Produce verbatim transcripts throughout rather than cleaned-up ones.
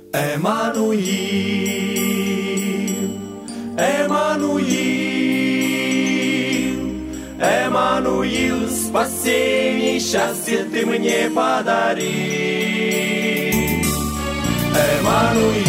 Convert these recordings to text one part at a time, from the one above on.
Эммануил, Эммануил, Эммануил, спасение, счастье ты мне подари. Эммануил,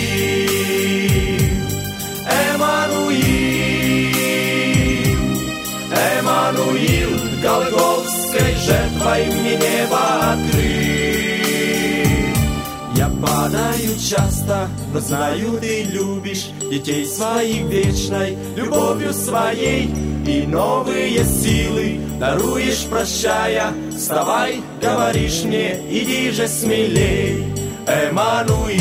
Эммануил, Эммануил, Голгофской жертвой мне небо открыть. Я падаю часто, но знаю, ты любишь детей своих вечной любовью своей, и новые силы даруешь, прощая. Вставай, говоришь мне, иди же смелей. Эммануил,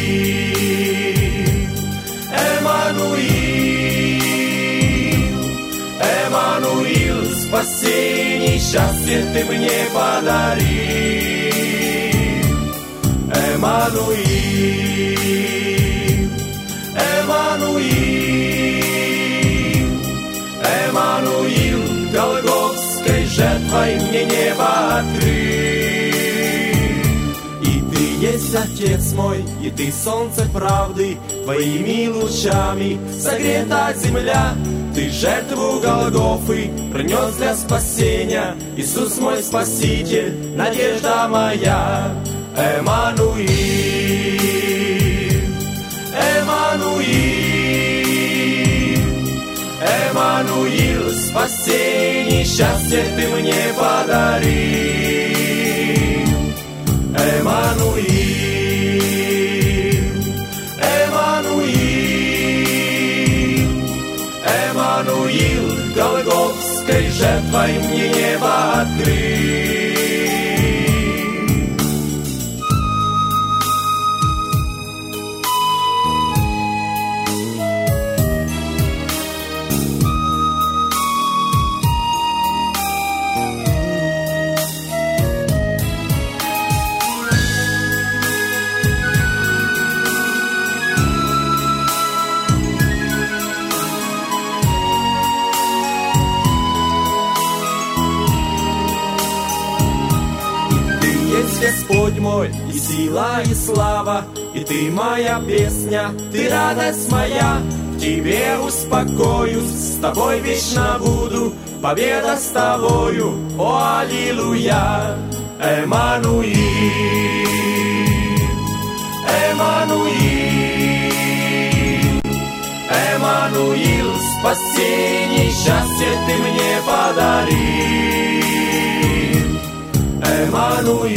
Эммануил, Эммануил, спасение, счастье ты мне подари. Эммануил, Эммануил, Эммануил, Голгофской жертвой мне небо открыть. И ты есть Отец мой, и ты солнце правды, твоими лучами согрета земля. Ты жертву Голгофы принес для спасения, Иисус мой Спаситель, надежда моя. Эммануил, Эммануил, Эммануил, спасение, счастье ты мне подари. Эммануил, Эммануил, Эммануил, Голгофской жертвой мне небо открыть. Господь мой, и сила, и слава, и ты моя песня, ты радость моя. В тебе успокоюсь, с тобой вечно буду, победа с тобою, о, аллилуйя. Эммануил, Эммануил, Эммануил, спасение, счастье ты мне подари. Эммануил,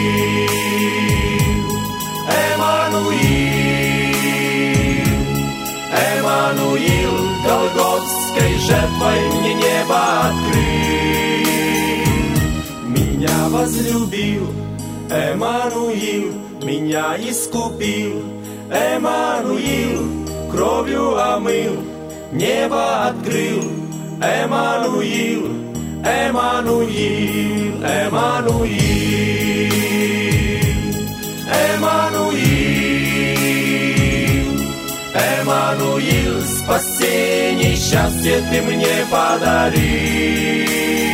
Эммануил, Эммануил, Голгофской жертвой мне небо открыть. Меня возлюбил, Эммануил, меня искупил, Эммануил, кровью омыл, небо открыл, Эммануил, Эммануил, Эммануил, Эммануил, Эммануил, спасение, счастье ты мне подари.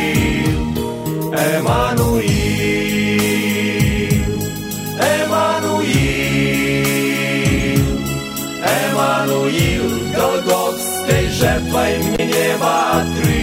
Эммануил, Эммануил, Эммануил, Голгофской жертвой мне небо открыть.